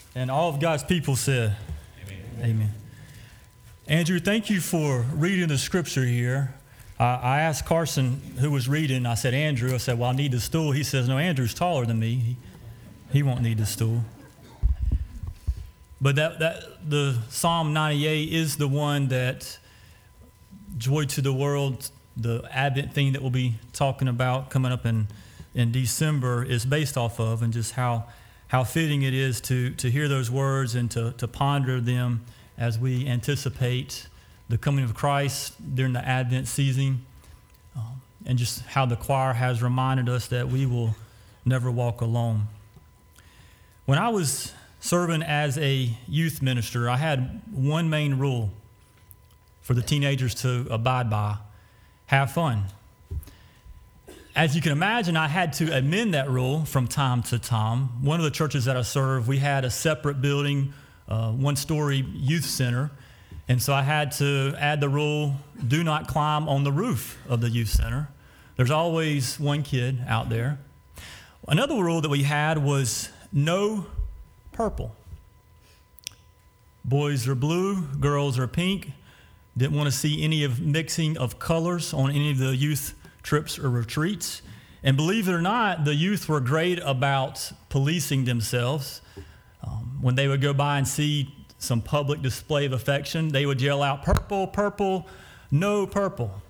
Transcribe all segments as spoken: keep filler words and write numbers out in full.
And all of God's people said, Amen. Amen. Andrew, thank you for reading the scripture here. Uh, I asked Carson, who was reading, I said, Andrew, I said, well, I need the stool. He says, no, Andrew's taller than me. He, he won't need the stool. But that, that the Psalm ninety-eight is the one that Joy to the World, the Advent thing that we'll be talking about coming up in, in December, is based off of, and just how how fitting it is to to hear those words and to, to ponder them as we anticipate the coming of Christ during the Advent season, um, and just how the choir has reminded us that we will never walk alone. When I was serving as a youth minister, I had one main rule for the teenagers to abide by: have fun. As you can imagine, I had to amend that rule from time to time. One of the churches that I served, we had a separate building, uh, one-story youth center, and so I had to add the rule, do not climb on the roof of the youth center. There's always one kid out there. Another rule that we had was no purple. Boys are blue, girls are pink. Didn't want to see any of mixing of colors on any of the youth trips or retreats. And believe it or not, the youth were great about policing themselves. Um, when they would go by and see some public display of affection, they would yell out, purple, purple, no purple.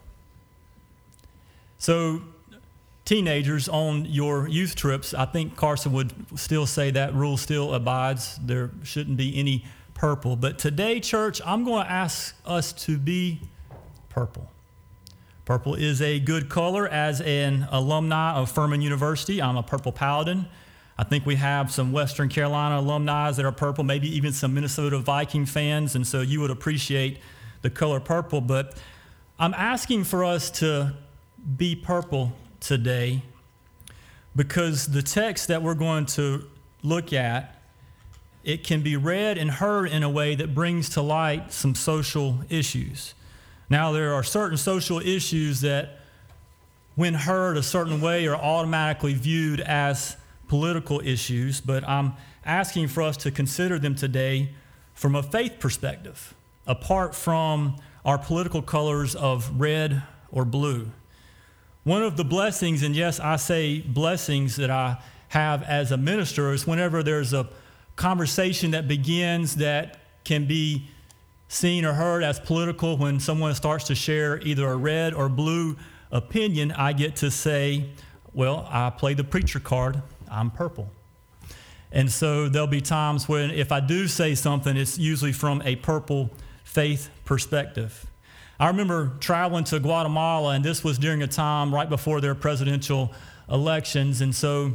So teenagers on your youth trips, I think Carson would still say that rule still abides. There shouldn't be any purple. But today, church, I'm going to ask us to be purple. Purple is a good color. As an alumni of Furman University, I'm a Purple Paladin. I think we have some Western Carolina alumni that are purple, maybe even some Minnesota Viking fans, and so you would appreciate the color purple. But I'm asking for us to be purple today because the text that we're going to look at, it can be read and heard in a way that brings to light some social issues. Now, there are certain social issues that, when heard a certain way, are automatically viewed as political issues, but I'm asking for us to consider them today from a faith perspective, apart from our political colors of red or blue. One of the blessings, and yes, I say blessings, that I have as a minister is whenever there's a conversation that begins that can be seen or heard as political, when someone starts to share either a red or blue opinion, I get to say, well, I play the preacher card, I'm purple. And so there'll be times when if I do say something, it's usually from a purple faith perspective. I remember traveling to Guatemala, and this was during a time right before their presidential elections, and so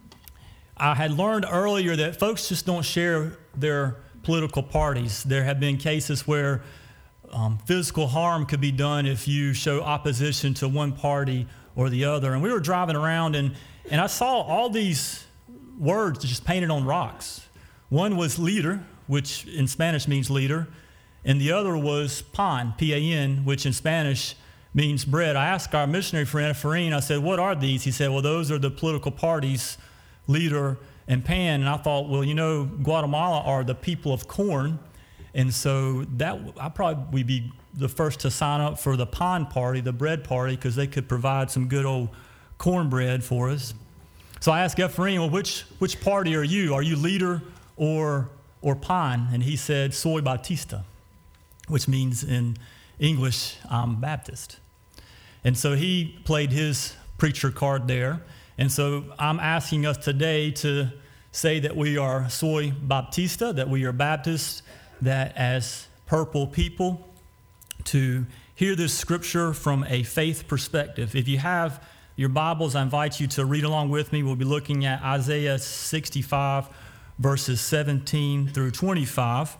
I had learned earlier that folks just don't share their political parties. There have been cases where um, physical harm could be done if you show opposition to one party or the other. And we were driving around, and, and I saw all these words just painted on rocks. One was líder, which in Spanish means leader, and the other was pan, P A N, which in Spanish means bread. I asked our missionary friend, Farin, I said, what are these? He said, well, those are the political parties, leader and pan. And I thought, well, you know, Guatemala are the people of corn, and so that I'd probably be the first to sign up for the pan party, the bread party, because they could provide some good old cornbread for us. So I asked Ephraim, well, which which party are you? Are you leader or or pan? And he said, Soy Bautista, which means in English, I'm Baptist. And so he played his preacher card there. And so I'm asking us today to say that we are Soy Bautista, that we are Baptists, that as purple people, to hear this scripture from a faith perspective. If you have your Bibles, I invite you to read along with me. We'll be looking at Isaiah sixty-five, verses seventeen through twenty-five.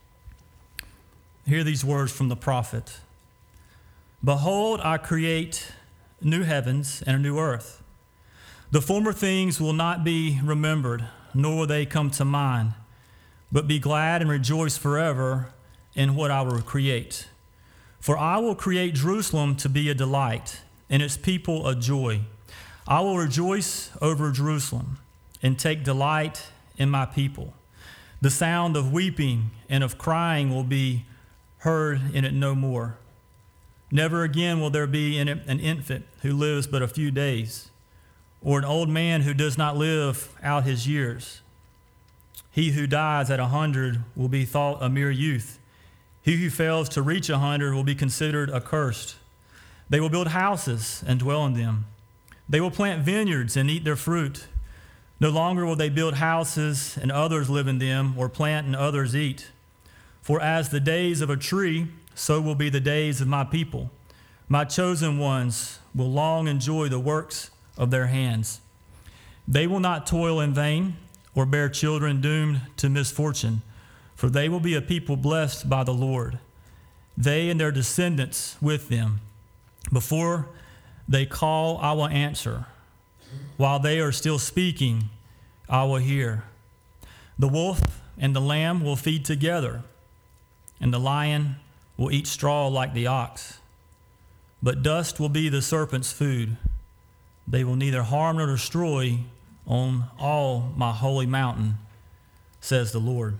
Hear these words from the prophet. Behold, I create new heavens and a new earth. The former things will not be remembered, nor will they come to mind, but be glad and rejoice forever in what I will create. For I will create Jerusalem to be a delight, and its people a joy. I will rejoice over Jerusalem and take delight in my people. The sound of weeping and of crying will be heard in it no more. Never again will there be in it an infant who lives but a few days, or an old man who does not live out his years. He who dies at a hundred will be thought a mere youth. He who fails to reach a hundred will be considered accursed. They will build houses and dwell in them. They will plant vineyards and eat their fruit. No longer will they build houses and others live in them, or plant and others eat. For as the days of a tree, so will be the days of my people. My chosen ones will long enjoy the works of their hands. They will not toil in vain or bear children doomed to misfortune, for they will be a people blessed by the Lord, they and their descendants with them. Before they call, I will answer. While they are still speaking, I will hear. The wolf and the lamb will feed together, and the lion will eat straw like the ox. But dust will be the serpent's food. They will neither harm nor destroy on all my holy mountain, says the Lord.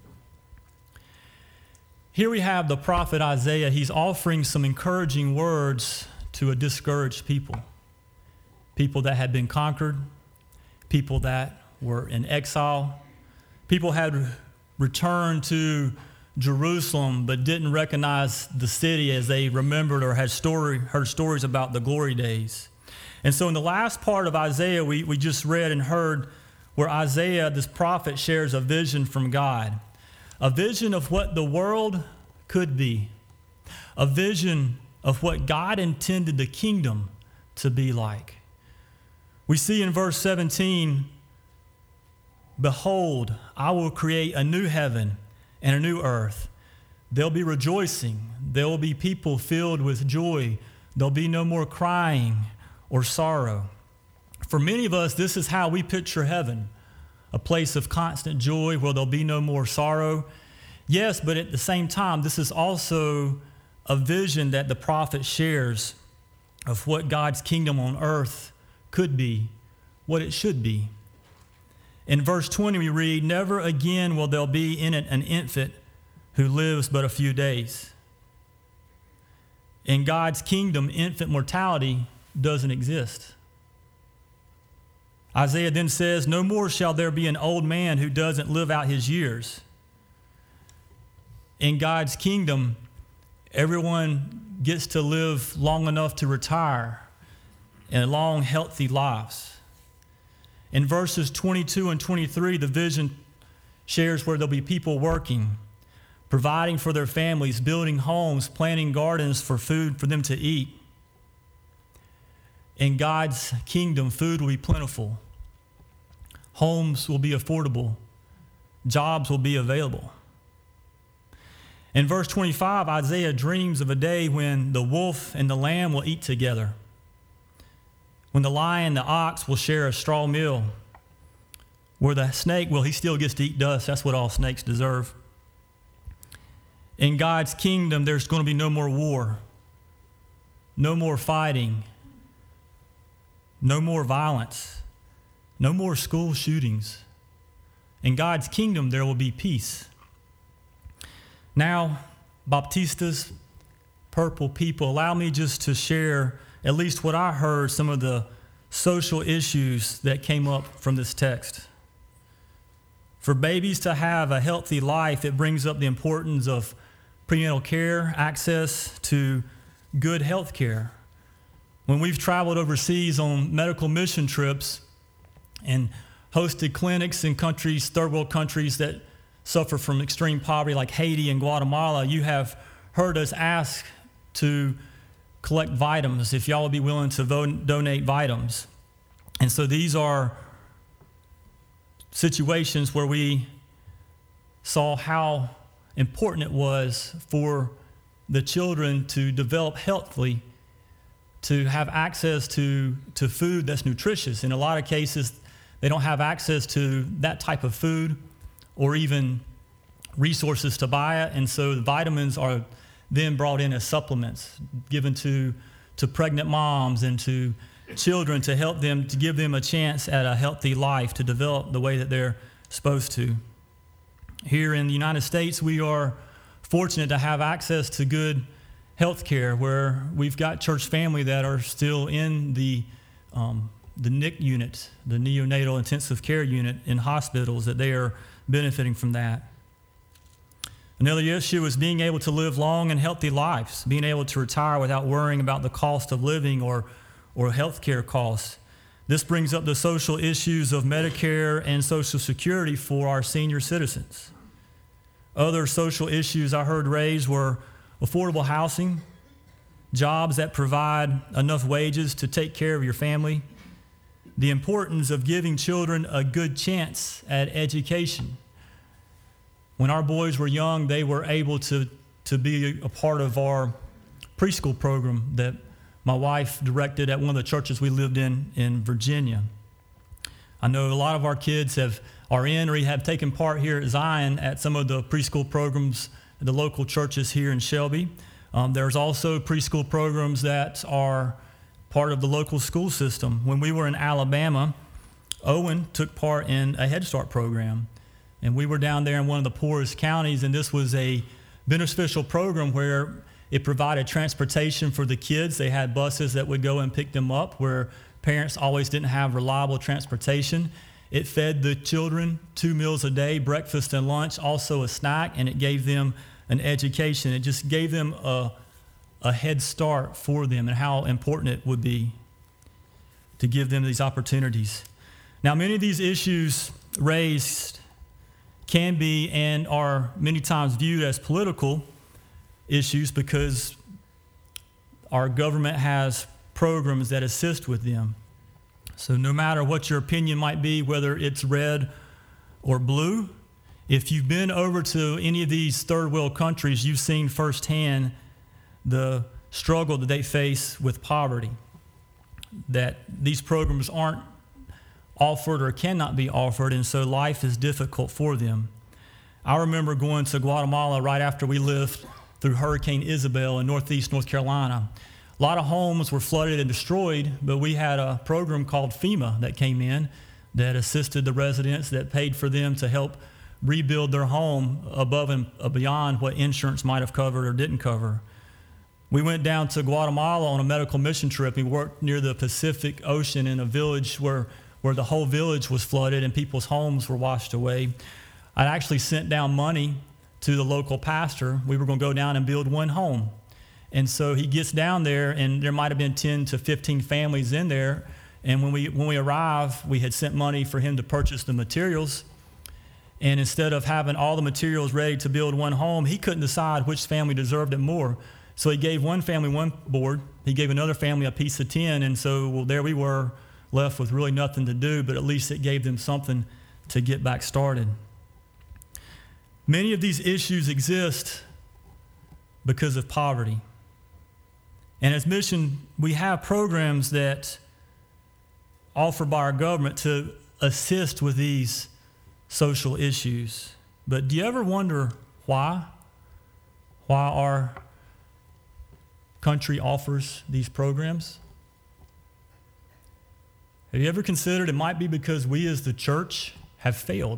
Here we have the prophet Isaiah. He's offering some encouraging words to a discouraged people. People that had been conquered, people that were in exile, people had returned to Jerusalem but didn't recognize the city as they remembered or had story, heard stories about the glory days. And so in the last part of Isaiah, we, we just read and heard where Isaiah, this prophet, shares a vision from God, a vision of what the world could be, a vision of what God intended the kingdom to be like. We see in verse seventeen, behold, I will create a new heaven and a new earth. There'll be rejoicing. There will be people filled with joy. There'll be no more crying or sorrow. For many of us, this is how we picture heaven, a place of constant joy where there'll be no more sorrow. Yes, but at the same time, this is also a vision that the prophet shares of what God's kingdom on earth could be, what it should be. In verse twenty, we read, never again will there be in it an infant who lives but a few days. In God's kingdom, infant mortality doesn't exist. Isaiah then says, no more shall there be an old man who doesn't live out his years. In God's kingdom, everyone gets to live long enough to retire and long, healthy lives. In verses twenty-two and twenty-three, the vision shares where there'll be people working, providing for their families, building homes, planting gardens for food for them to eat. In God's kingdom, food will be plentiful. Homes will be affordable. Jobs will be available. In verse twenty-five, Isaiah dreams of a day when the wolf and the lamb will eat together, when the lion and the ox will share a straw meal, where the snake, well, he still gets to eat dust. That's what all snakes deserve. In God's kingdom, there's going to be no more war, no more fighting, no more violence, no more school shootings. In God's kingdom, there will be peace. Now, Baptistas, Purple people, allow me just to share at least what I heard, some of the social issues that came up from this text. For babies to have a healthy life, it brings up the importance of prenatal care, access to good health care. When we've traveled overseas on medical mission trips and hosted clinics in countries, third world countries that suffer from extreme poverty like Haiti and Guatemala, you have heard us ask to collect vitamins, if y'all would be willing to vo- donate vitamins. And so these are situations where we saw how important it was for the children to develop healthily, to have access to, to food that's nutritious. In a lot of cases, they don't have access to that type of food or even resources to buy it. And so the vitamins are then brought in as supplements given to, to pregnant moms and to children to help them, to give them a chance at a healthy life to develop the way that they're supposed to. Here in the United States, we are fortunate to have access to good health care, where we've got church family that are still in the um, the N I C unit, the neonatal intensive care unit in hospitals, that they are benefiting from that. Another issue is being able to live long and healthy lives, being able to retire without worrying about the cost of living or, or health care costs. This brings up the social issues of Medicare and Social Security for our senior citizens. Other social issues I heard raised were affordable housing, jobs that provide enough wages to take care of your family, the importance of giving children a good chance at education. When our boys were young, they were able to, to be a part of our preschool program that my wife directed at one of the churches we lived in in Virginia. I know a lot of our kids have are in or have taken part here at Zion at some of the preschool programs at the local churches here in Shelby. Um, there's also preschool programs that are part of the local school system. When we were in Alabama, Owen took part in a Head Start program. And we were down there in one of the poorest counties, and this was a beneficial program where it provided transportation for the kids. They had buses that would go and pick them up, where parents always didn't have reliable transportation. It fed the children two meals a day, breakfast and lunch, also a snack, and it gave them an education. It just gave them a, a head start for them and how important it would be to give them these opportunities. Now, many of these issues raised can be and are many times viewed as political issues because our government has programs that assist with them. So no matter what your opinion might be, whether it's red or blue, if you've been over to any of these third world countries, you've seen firsthand the struggle that they face with poverty, that these programs aren't offered or cannot be offered, and so life is difficult for them. I remember going to Guatemala right after we lived through Hurricane Isabel in northeast North Carolina. A lot of homes were flooded and destroyed, but we had a program called FEMA that came in that assisted the residents, that paid for them to help rebuild their home above and beyond what insurance might have covered or didn't cover. We went down to Guatemala on a medical mission trip. We worked near the Pacific Ocean in a village where where the whole village was flooded and people's homes were washed away. I actually sent down money to the local pastor. We were going to go down and build one home. And so he gets down there, and there might have been ten to fifteen families in there. And when we when we arrived, we had sent money for him to purchase the materials. And instead of having all the materials ready to build one home, he couldn't decide which family deserved it more. So he gave one family one board. He gave another family a piece of tin. And so, well, there we were, left with really nothing to do, but at least it gave them something to get back started. Many of these issues exist because of poverty. And as Mission, we have programs that offered by our government to assist with these social issues. But do you ever wonder why? Why our country offers these programs? Have you ever considered it might be because we as the church have failed?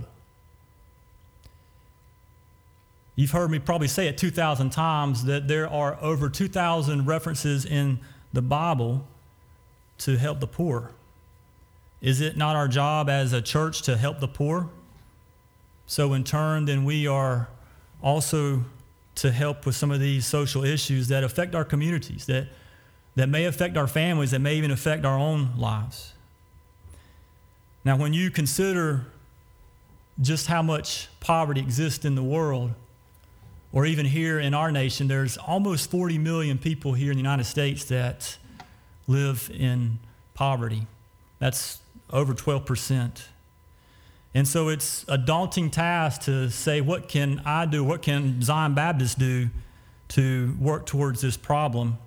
You've heard me probably say it two thousand times that there are over two thousand references in the Bible to help the poor. Is it not our job as a church to help the poor? So in turn, then we are also to help with some of these social issues that affect our communities, that, that may affect our families, that may even affect our own lives. Now, when you consider just how much poverty exists in the world, or even here in our nation, there's almost forty million people here in the United States that live in poverty. That's over twelve percent. And so it's a daunting task to say, what can I do, what can Zion Baptist do to work towards this problem?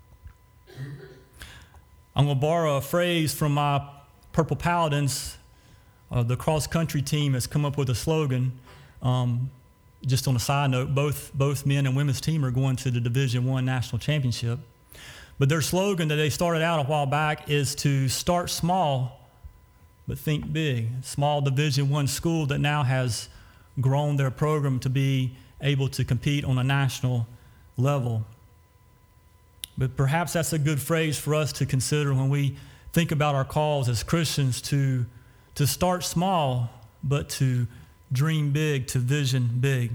I'm going to borrow a phrase from my Purple Paladins. Uh, the cross-country team has come up with a slogan. Um, just on a side note, both both men and women's team are going to the Division One National Championship. But their slogan that they started out a while back is to start small, but think big. Small Division One school that now has grown their program to be able to compete on a national level. But perhaps that's a good phrase for us to consider when we think about our calls as Christians to, to start small, but to dream big, to vision big.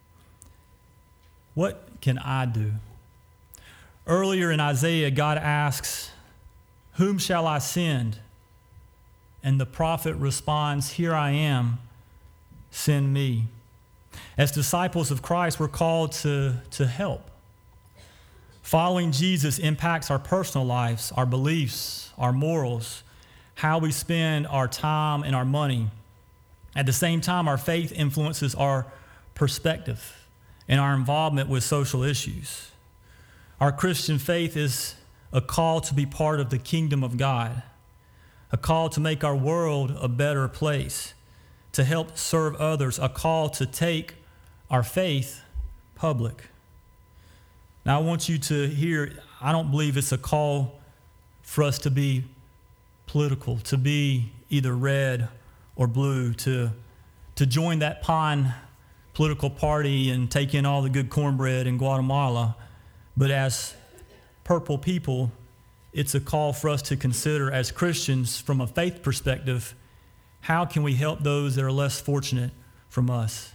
What can I do? Earlier in Isaiah, God asks, "Whom shall I send?" And the prophet responds, "Here I am, send me." As disciples of Christ, we're called to, to help. Following Jesus impacts our personal lives, our beliefs, our morals, how we spend our time and our money. At the same time, our faith influences our perspective and our involvement with social issues. Our Christian faith is a call to be part of the kingdom of God, a call to make our world a better place, to help serve others, a call to take our faith public. Now, I want you to hear, I don't believe it's a call for us to be political, to be either red or blue, to, to join that pine political party and take in all the good cornbread in Guatemala. But as purple people, it's a call for us to consider as Christians from a faith perspective, how can we help those that are less fortunate from us?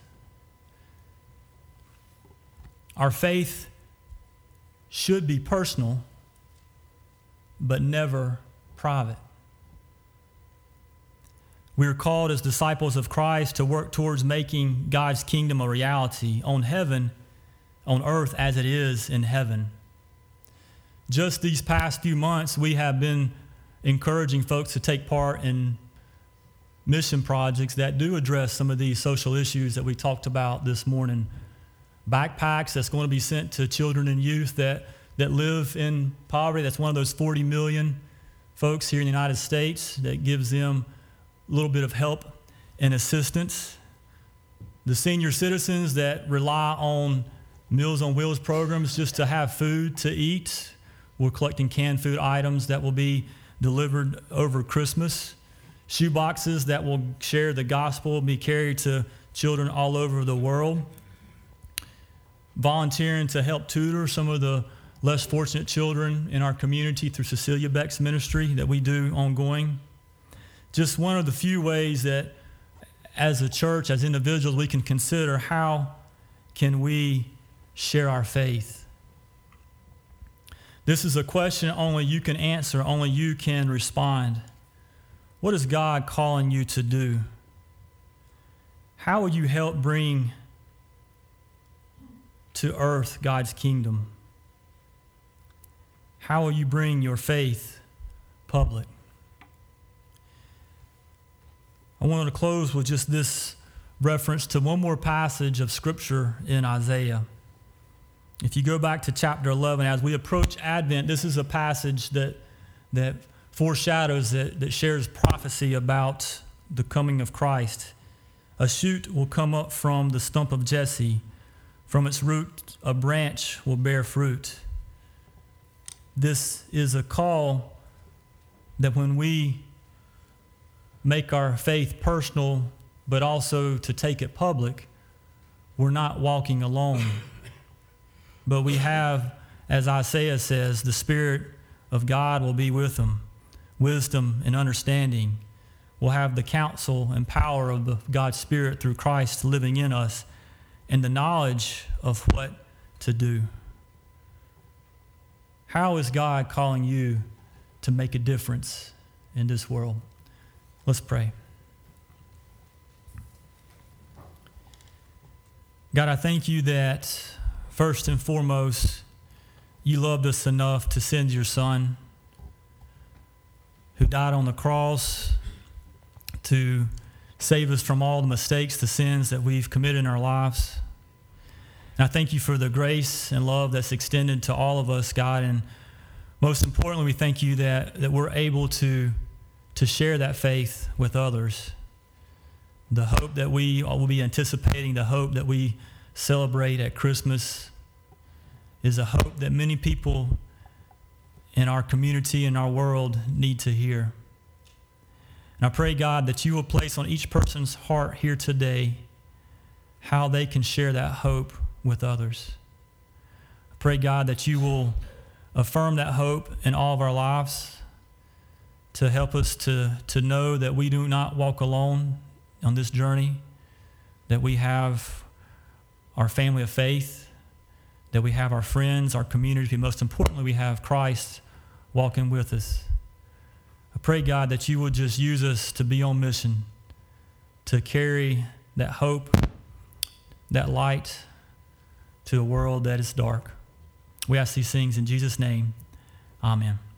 Our faith should be personal, but never private. We are called as disciples of Christ to work towards making God's kingdom a reality on heaven, on earth as it is in heaven. Just these past few months, we have been encouraging folks to take part in mission projects that do address some of these social issues that we talked about this morning. Backpacks that's going to be sent to children and youth that, that live in poverty. That's one of those forty million folks here in the United States that gives them a little bit of help and assistance. The senior citizens that rely on Meals on Wheels programs just to have food to eat. We're collecting canned food items that will be delivered over Christmas. Shoe boxes that will share the gospel, be carried to children all over the world. Volunteering to help tutor some of the less fortunate children in our community through Cecilia Beck's ministry that we do ongoing. Just one of the few ways that as a church, as individuals, we can consider how can we share our faith. This is a question only you can answer, only you can respond. What is God calling you to do? How will you help bring to earth God's kingdom? How will you bring your faith public? I wanted to close with just this reference to one more passage of Scripture in Isaiah. If you go back to chapter eleven, as we approach Advent, this is a passage that, that foreshadows, that, that shares prophecy about the coming of Christ. A shoot will come up from the stump of Jesse. From its root, a branch will bear fruit. This is a call that when we make our faith personal, but also to take it public, we're not walking alone. But we have, as Isaiah says, the Spirit of God will be with them. Wisdom and understanding. We'll have the counsel and power of the God's Spirit through Christ living in us, and the knowledge of what to do. How is God calling you to make a difference in this world? Let's pray. God, I thank you that first and foremost, you loved us enough to send your Son who died on the cross to save us from all the mistakes, the sins that we've committed in our lives. And I thank you for the grace and love that's extended to all of us, God. And most importantly, we thank you that, that we're able to, to share that faith with others. The hope that we will be anticipating, the hope that we celebrate at Christmas is a hope that many people in our community and our world need to hear. And I pray, God, that you will place on each person's heart here today how they can share that hope with others. I pray, God, that you will affirm that hope in all of our lives, to help us to, to know that we do not walk alone on this journey, that we have our family of faith, that we have our friends, our community, but most importantly, we have Christ walking with us. I pray, God, that you will just use us to be on mission, to carry that hope, that light to a world that is dark. We ask these things in Jesus' name. Amen.